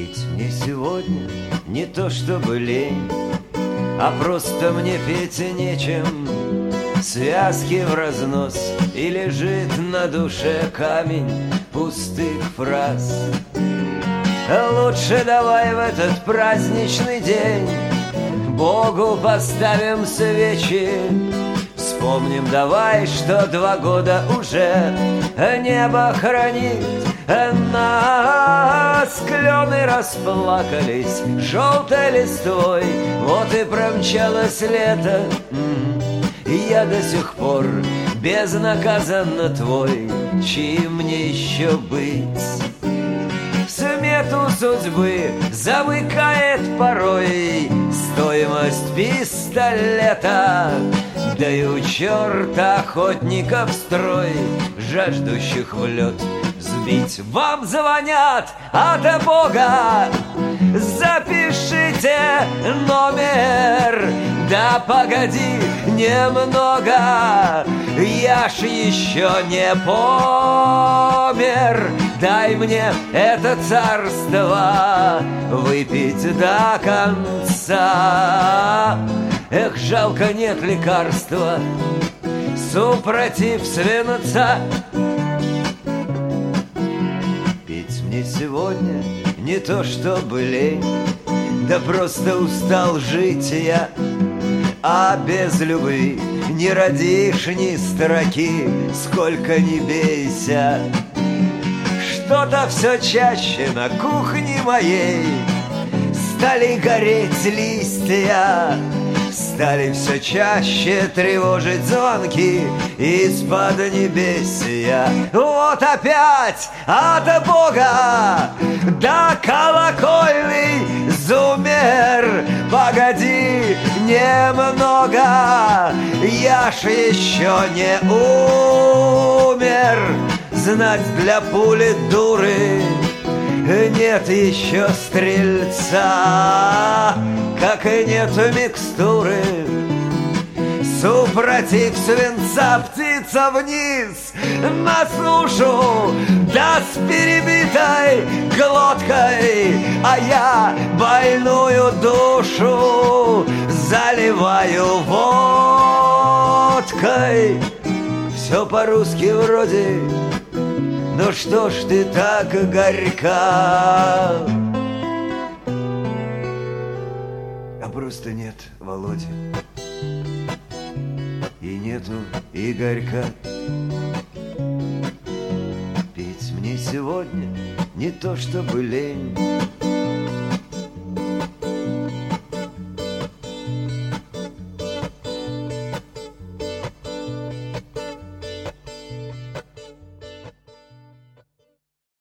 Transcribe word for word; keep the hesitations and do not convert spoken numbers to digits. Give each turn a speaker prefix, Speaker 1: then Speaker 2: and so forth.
Speaker 1: Петь мне сегодня не то чтобы лень, а просто мне петь нечем. Связки в разнос, и лежит на душе камень пустых фраз. Лучше давай в этот праздничный день Богу поставим свечи. Вспомним давай, что два года уже небо хранит нас. Клены расплакались желтой листвой, вот и промчалось лето. И я до сих пор безнаказанно твой. Чьим мне еще быть? В смету судьбы замыкает порой стоимость пистолета. Да и у черта охотников строй, жаждущих в лед сбить. Вам звонят от Бога, запишите номер. Да погоди немного, я ж еще не помер. Дай мне это царство выпить до конца. Эх, жалко, нет лекарства супротив свинца. Петь мне сегодня не то чтобы лень, да просто устал жить я. А без любви не родишь ни строки, сколько ни бейся. Что-то все чаще на кухне моей стали гореть листья, стали все чаще тревожить звонки из-под небесия. Вот опять от Бога до колокольный зумер. Погоди немного, я ж еще не умер. Знать для пули дуры нет еще стрельца, как и нету микстуры супротив свинца. Птица вниз на сушу, да с перебитой глоткой, а я больную душу заливаю водкой. Все по-русски вроде, ну что ж ты так горька? А просто нет Володи, и нету Игорька. Петь мне сегодня не то чтобы лень,